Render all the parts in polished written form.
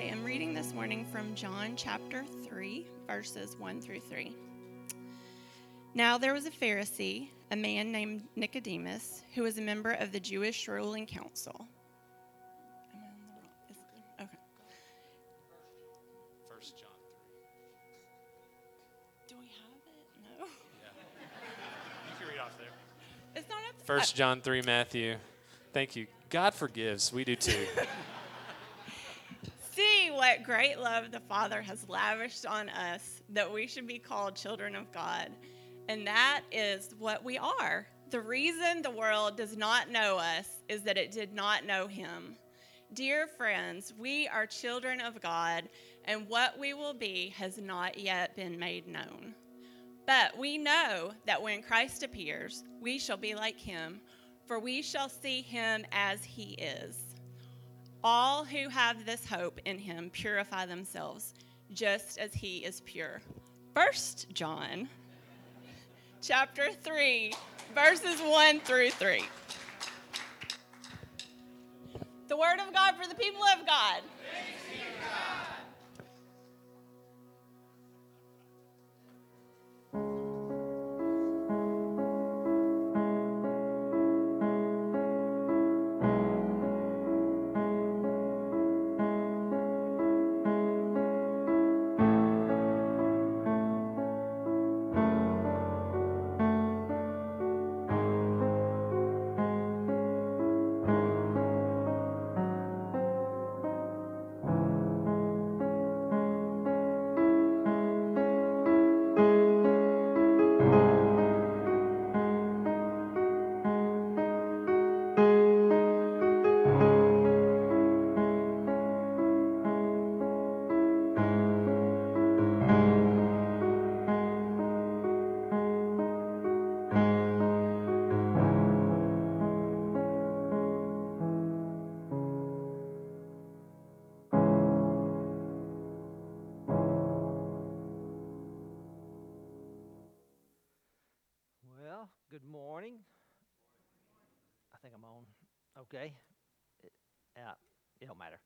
I am reading this morning from John chapter 3, verses 1 through 3. Now there was a Pharisee, a man named Nicodemus, who was a member of the Jewish ruling council. Am I on the wrong? Okay. 1 John 3. Do we have it? No. Yeah. You can read off there. It's not up 1 John 3, Matthew. Thank you. God forgives. We do too. See what great love the Father has lavished on us, that we should be called children of God. And that is what we are. The reason the world does not know us is that it did not know him. Dear friends, we are children of God, and what we will be has not yet been made known. But we know that when Christ appears, we shall be like him, for we shall see him as he is. All who have this hope in him purify themselves, just as he is pure. 1 John chapter 3, verses 1 through 3. The word of God for the people of God. Thanks be to God. Good morning. I think I'm on. Okay. It don't matter.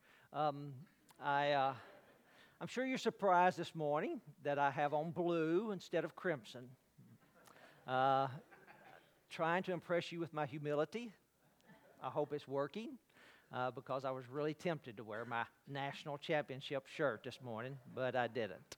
I'm sure you're surprised this morning that I have on blue instead of crimson. Trying to impress you with my humility. I hope it's working because I was really tempted to wear my national championship shirt this morning, but I didn't.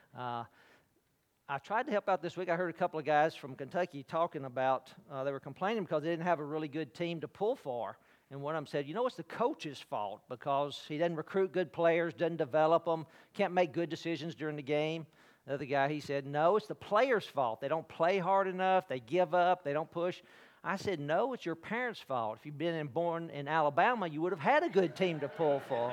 I tried to help out this week. I heard a couple of guys from Kentucky talking about, they were complaining because they didn't have a really good team to pull for. And one of them said, it's the coach's fault because he doesn't recruit good players, doesn't develop them, can't make good decisions during the game. The other guy, he said, no, it's the players' fault. They don't play hard enough, they give up, they don't push. I said, no, it's your parents' fault. If you'd been born in Alabama, you would have had a good team to pull for.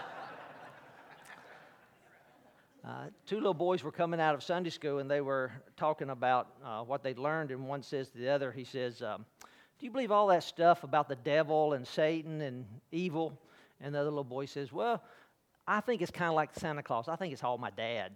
Two little boys were coming out of Sunday school, and they were talking about what they'd learned, and one says to the other, he says, do you believe all that stuff about the devil and Satan and evil? And the other little boy says, well, I think it's kind of like Santa Claus. I think it's all my dad.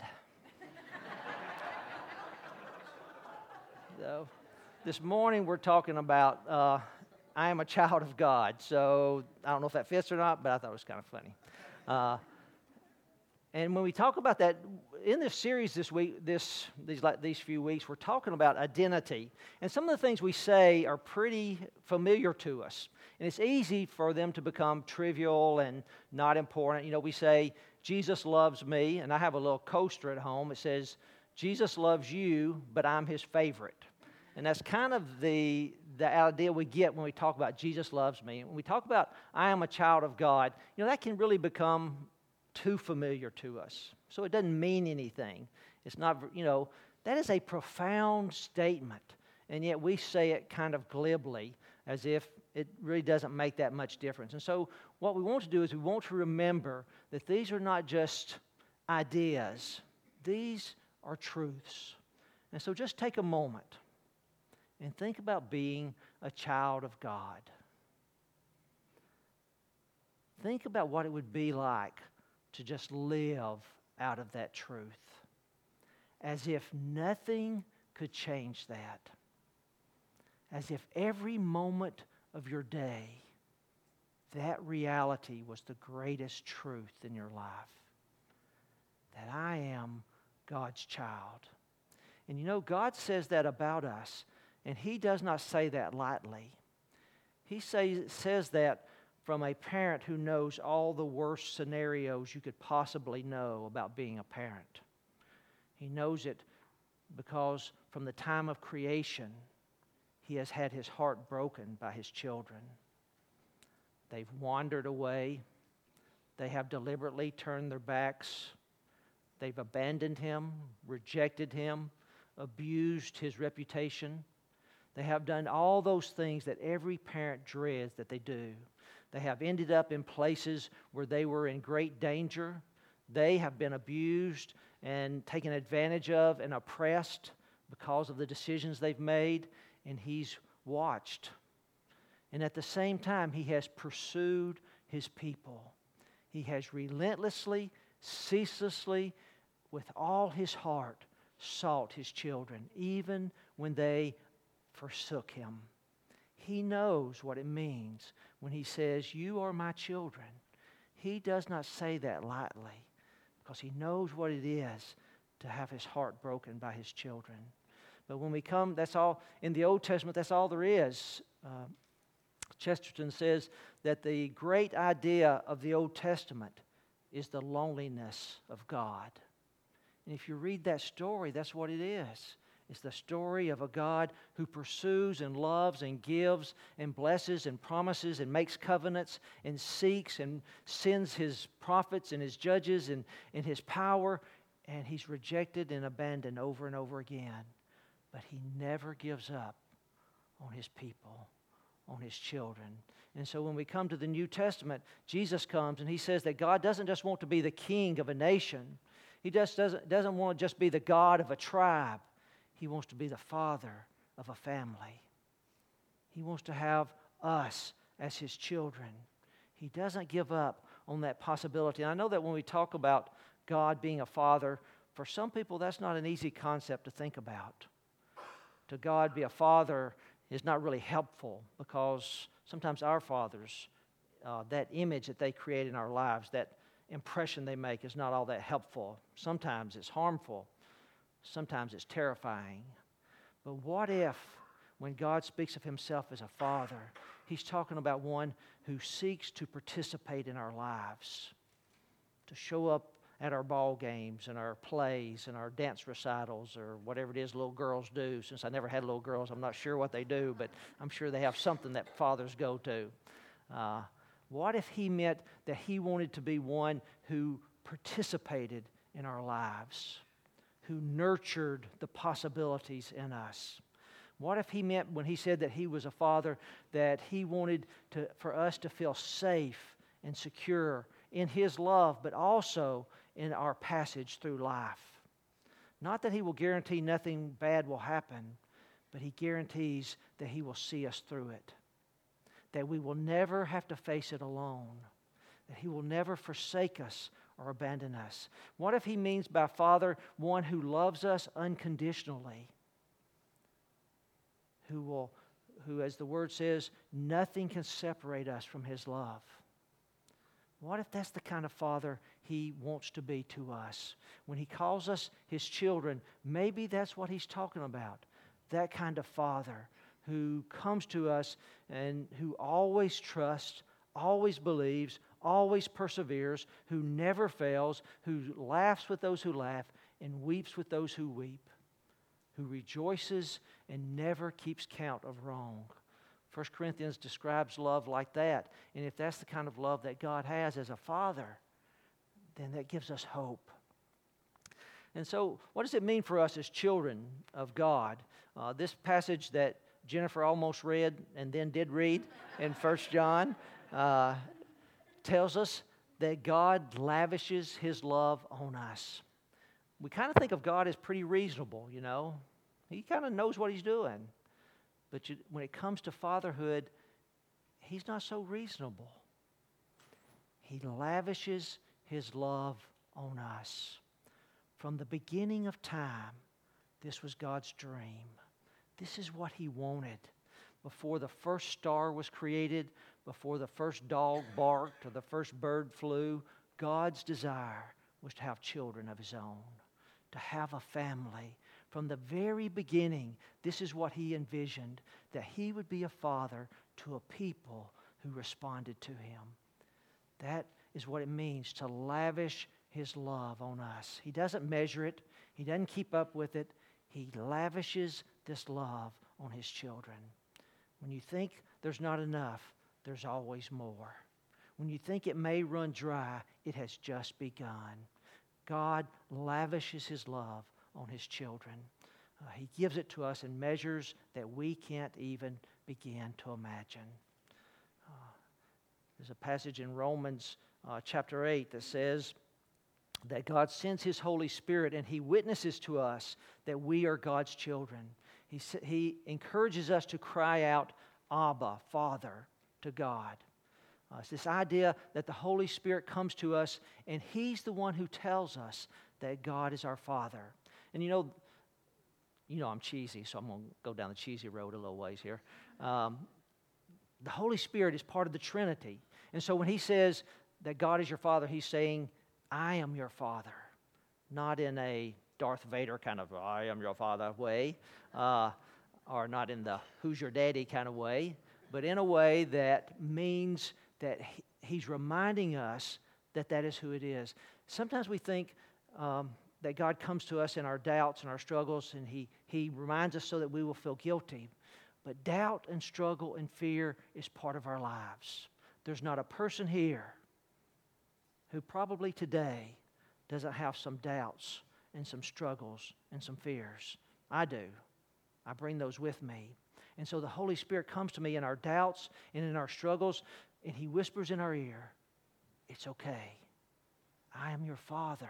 So, this morning we're talking about I am a child of God. So, I don't know if that fits or not, but I thought it was kind of funny. And when we talk about that, in this series this week, these few weeks, we're talking about identity. And some of the things we say are pretty familiar to us. And it's easy for them to become trivial and not important. We say, Jesus loves me, and I have a little coaster at home. It says, Jesus loves you, but I'm his favorite. And that's kind of the idea we get when we talk about Jesus loves me. When we talk about I am a child of God, that can really become too familiar to us. So it doesn't mean anything. It's not, that is a profound statement. And yet we say it kind of glibly as if it really doesn't make that much difference. And so what we want to do is we want to remember that these are not just ideas. These are truths. And so just take a moment and think about being a child of God. Think about what it would be like to just live out of that truth, as if nothing could change that, as if every moment of your day that reality was the greatest truth in your life. That I am God's child. And you know, God says that about us, and He does not say that lightly. He says that from a parent who knows all the worst scenarios you could possibly know about being a parent. He knows it because from the time of creation, He has had His heart broken by His children. They've wandered away. They have deliberately turned their backs. They've abandoned Him, rejected Him, abused His reputation. They have done all those things that every parent dreads that they do. They have ended up in places where they were in great danger. They have been abused and taken advantage of and oppressed because of the decisions they've made, and He's watched. And at the same time, He has pursued His people. He has relentlessly, ceaselessly, with all His heart, sought His children, even when they forsook Him. He knows what it means when He says, "You are my children." He does not say that lightly because He knows what it is to have His heart broken by His children. But when we come, that's all, in the Old Testament, that's all there is. Chesterton says that the great idea of the Old Testament is the loneliness of God. And if you read that story, that's what it is. It's the story of a God who pursues and loves and gives and blesses and promises and makes covenants and seeks and sends His prophets and His judges and His power, and He's rejected and abandoned over and over again. But He never gives up on His people, on His children. And so when we come to the New Testament, Jesus comes and He says that God doesn't just want to be the king of a nation. He just doesn't want to just be the God of a tribe. He wants to be the father of a family. He wants to have us as His children. He doesn't give up on that possibility. And I know that when we talk about God being a father, for some people that's not an easy concept to think about. To God be a father is not really helpful because sometimes our fathers, that image that they create in our lives, that impression they make is not all that helpful. Sometimes it's harmful. Sometimes it's terrifying. But what if, when God speaks of Himself as a father, He's talking about one who seeks to participate in our lives, to show up at our ball games and our plays and our dance recitals or whatever it is little girls do. Since I never had little girls, I'm not sure what they do, but I'm sure they have something that fathers go to. What if He meant that He wanted to be one who participated in our lives, who nurtured the possibilities in us? What if He meant, when He said that He was a father, that He wanted for us to feel safe and secure in His love, but also in our passage through life? Not that He will guarantee nothing bad will happen, but He guarantees that He will see us through it, that we will never have to face it alone, that He will never forsake us or abandon us. What if He means by Father one who loves us unconditionally, who, as the Word says, nothing can separate us from His love? What if that's the kind of Father He wants to be to us? When He calls us His children, maybe that's what He's talking about. That kind of Father who comes to us and who always trusts, always believes, always perseveres, who never fails, who laughs with those who laugh and weeps with those who weep, who rejoices and never keeps count of wrong. 1 Corinthians describes love like that. And if that's the kind of love that God has as a father, then that gives us hope. And so, what does it mean for us as children of God? This passage that Jennifer almost read and then did read in 1 John tells us that God lavishes His love on us. We kind of think of God as pretty reasonable, you know. He kind of knows what He's doing. But when it comes to fatherhood, He's not so reasonable. He lavishes His love on us. From the beginning of time, this was God's dream. This is what He wanted. before the first star was created, before the first dog barked or the first bird flew, God's desire was to have children of His own, to have a family. From the very beginning, this is what He envisioned, that He would be a father to a people who responded to Him. That is what it means to lavish His love on us. He doesn't measure it. He doesn't keep up with it. He lavishes this love on His children. When you think there's not enough, there's always more. When you think it may run dry, it has just begun. God lavishes His love on His children. He gives it to us in measures that we can't even begin to imagine. There's a passage in Romans chapter 8 that says that God sends His Holy Spirit and He witnesses to us that we are God's children. He encourages us to cry out, Abba, Father, to God. It's this idea that the Holy Spirit comes to us and He's the one who tells us that God is our Father. And you know I'm cheesy, so I'm going to go down the cheesy road a little ways here. The Holy Spirit is part of the Trinity. And so when He says that God is your Father, He's saying, I am your Father. Not in a Darth Vader kind of, I am your Father way, or not in the who's your daddy kind of way, but in a way that means that He's reminding us that that is who it is. Sometimes we think that God comes to us in our doubts and our struggles, and He reminds us so that we will feel guilty. But doubt and struggle and fear is part of our lives. There's not a person here who probably today doesn't have some doubts and some struggles and some fears. I do. I bring those with me. And so the Holy Spirit comes to me in our doubts and in our struggles, and He whispers in our ear, it's okay. I am your Father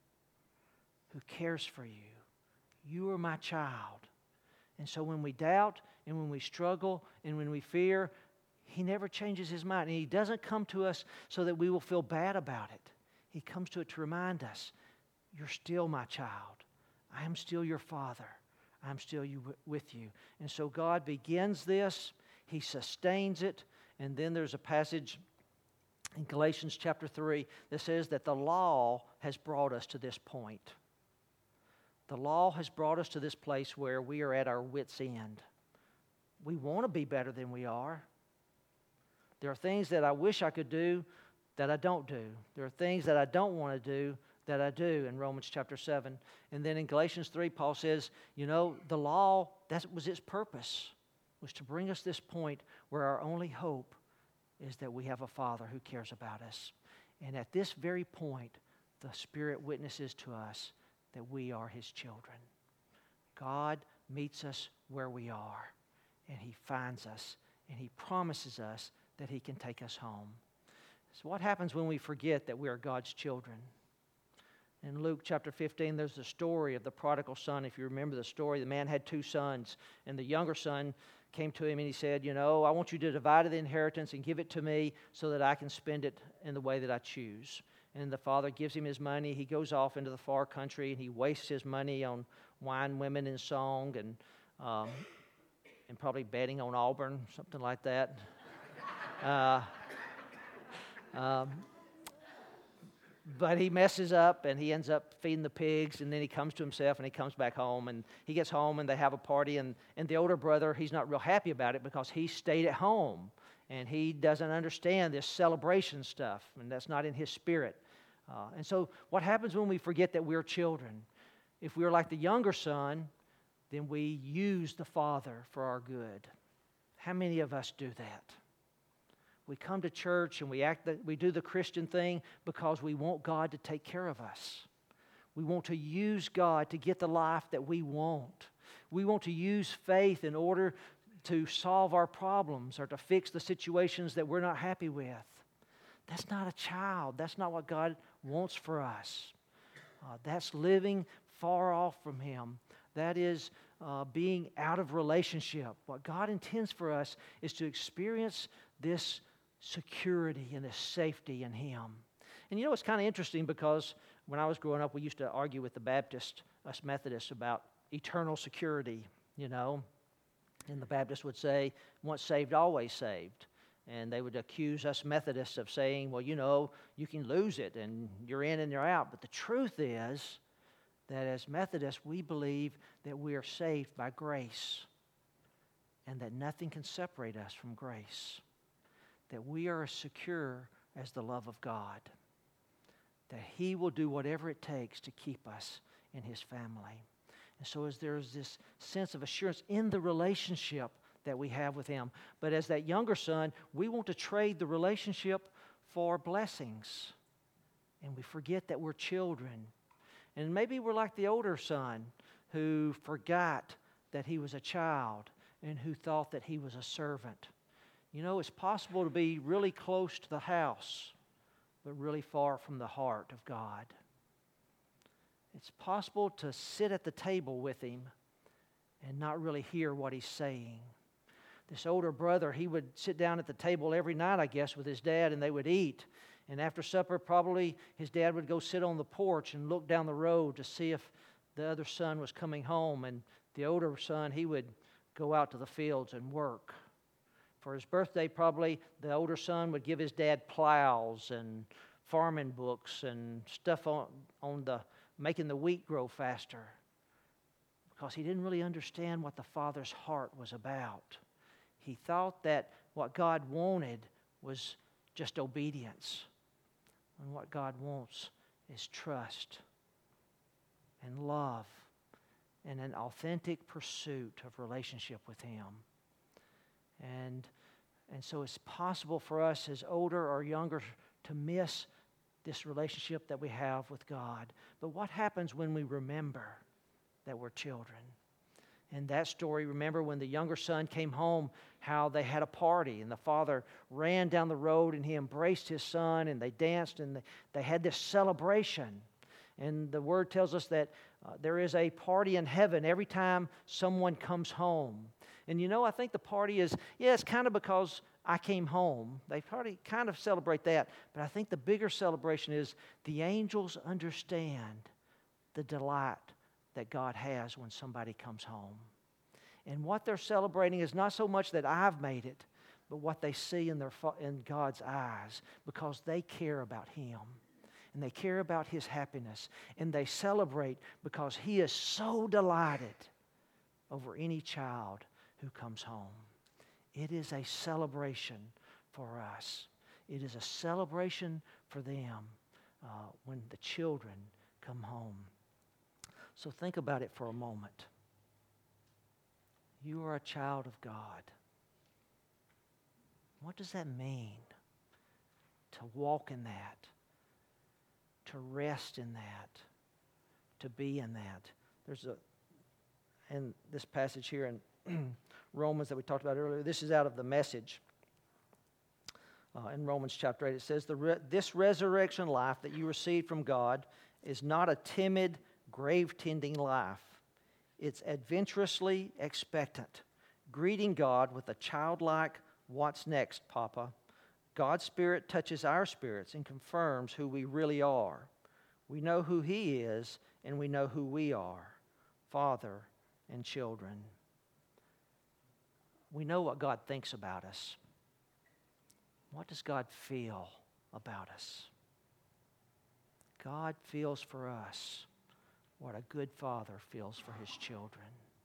who cares for you. You are my child. And so when we doubt and when we struggle and when we fear, He never changes His mind. And He doesn't come to us so that we will feel bad about it. He comes to it to remind us, you're still my child. I am still your Father. I'm still with you. And so God begins this. He sustains it. And then there's a passage in Galatians chapter 3 that says that the law has brought us to this point. The law has brought us to this place where we are at our wits' end. We want to be better than we are. There are things that I wish I could do that I don't do. There are things that I don't want to do that I do in Romans chapter 7. And then in Galatians 3, Paul says, the law, that was its purpose, was to bring us this point where our only hope is that we have a Father who cares about us. And at this very point, the Spirit witnesses to us that we are His children. God meets us where we are, and He finds us, and He promises us that He can take us home. So what happens when we forget that we are God's children? In Luke chapter 15, there's the story of the prodigal son. If you remember the story, the man had 2 sons, and the younger son came to him and he said, I want you to divide the inheritance and give it to me so that I can spend it in the way that I choose. And the father gives him his money. He goes off into the far country and he wastes his money on wine, women, and song, and probably betting on Auburn, something like that. But he messes up and he ends up feeding the pigs, and then he comes to himself and he comes back home, and he gets home and they have a party, and the older brother, he's not real happy about it because he stayed at home and he doesn't understand this celebration stuff, and that's not in his spirit. And so what happens when we forget that we're children? If we're like the younger son, then we use the Father for our good. How many of us do that? We come to church and we do the Christian thing because we want God to take care of us. We want to use God to get the life that we want. We want to use faith in order to solve our problems or to fix the situations that we're not happy with. That's not a child. That's not what God wants for us. That's living far off from Him. That is being out of relationship. What God intends for us is to experience this security and this safety in Him. And it's kind of interesting because when I was growing up, we used to argue with the Baptists, us Methodists, about eternal security, And the Baptists would say, once saved, always saved. And they would accuse us Methodists of saying, well, you can lose it and you're in and you're out. But the truth is that as Methodists, we believe that we are saved by grace and that nothing can separate us from grace. That we are as secure as the love of God. That He will do whatever it takes to keep us in His family. And so as there's this sense of assurance in the relationship that we have with Him. But as that younger son, we want to trade the relationship for blessings. And we forget that we're children. And maybe we're like the older son who forgot that he was a child and who thought that he was a servant. It's possible to be really close to the house, but really far from the heart of God. It's possible to sit at the table with Him and not really hear what He's saying. This older brother, he would sit down at the table every night, I guess, with his dad, and they would eat. And after supper, probably his dad would go sit on the porch and look down the road to see if the other son was coming home. And the older son, he would go out to the fields and work. For his birthday, probably the older son would give his dad plows and farming books and stuff on the making the wheat grow faster, because he didn't really understand what the Father's heart was about. He thought that what God wanted was just obedience, and what God wants is trust and love and an authentic pursuit of relationship with Him. And so it's possible for us as older or younger to miss this relationship that we have with God. But what happens when we remember that we're children? In that story, remember when the younger son came home, how they had a party and the father ran down the road and he embraced his son and they danced and they had this celebration. And the Word tells us that there is a party in heaven every time someone comes home. And I think the party is, it's kind of because I came home. They probably kind of celebrate that. But I think the bigger celebration is the angels understand the delight that God has when somebody comes home. And what they're celebrating is not so much that I've made it, but what they see in God's eyes, because they care about Him. And they care about His happiness. And they celebrate because He is so delighted over any child who comes home. It is a celebration for us. It is a celebration for them when the children come home. So think about it for a moment. You are a child of God. What does that mean? To walk in that, to rest in that, to be in that. In this passage here in Romans that we talked about earlier, this is out of the Message. In Romans chapter 8, it says, this resurrection life that you received from God is not a timid, grave-tending life. It's adventurously expectant, greeting God with a childlike, "What's next, Papa?" God's Spirit touches our spirits and confirms who we really are. We know who He is, and we know who we are, Father and children. We know what God thinks about us. What does God feel about us? God feels for us what a good father feels for his children.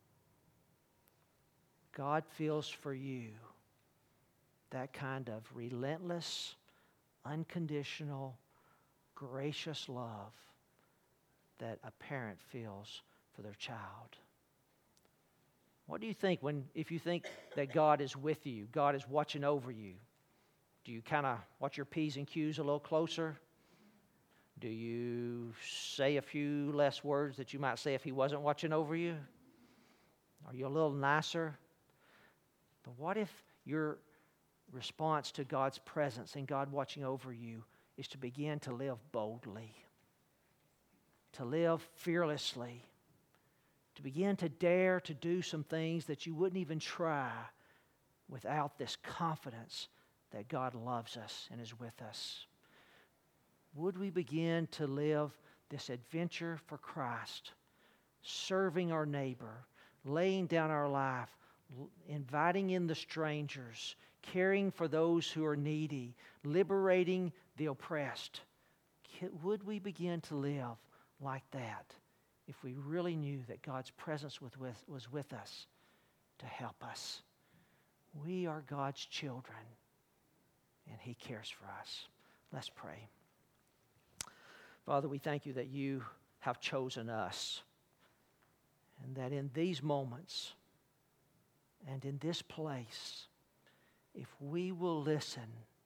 God feels for you that kind of relentless, unconditional, gracious love that a parent feels for their child. What do you think if you think that God is with you, God is watching over you? Do you kind of watch your P's and Q's a little closer? Do you say a few less words that you might say if He wasn't watching over you? Are you a little nicer? But what if your response to God's presence and God watching over you is to begin to live boldly, to live fearlessly, to begin to dare to do some things that you wouldn't even try without this confidence that God loves us and is with us? Would we begin to live this adventure for Christ, serving our neighbor, laying down our life, inviting in the strangers, caring for those who are needy, liberating the oppressed. Would we begin to live like that if we really knew that God's presence was with us to help us? We are God's children, and He cares for us. Let's pray. Father, we thank you that you have chosen us, and that in these moments and in this place, if we will listen,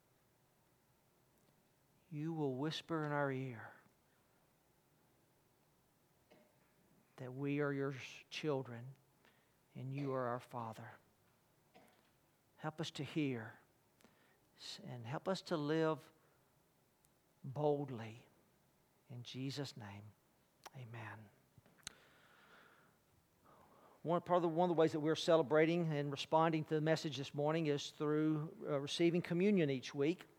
you will whisper in our ear that we are your children and you are our Father. Help us to hear and help us to live boldly. In Jesus' name, amen. One of the ways that we're celebrating and responding to the message this morning is through receiving communion each week.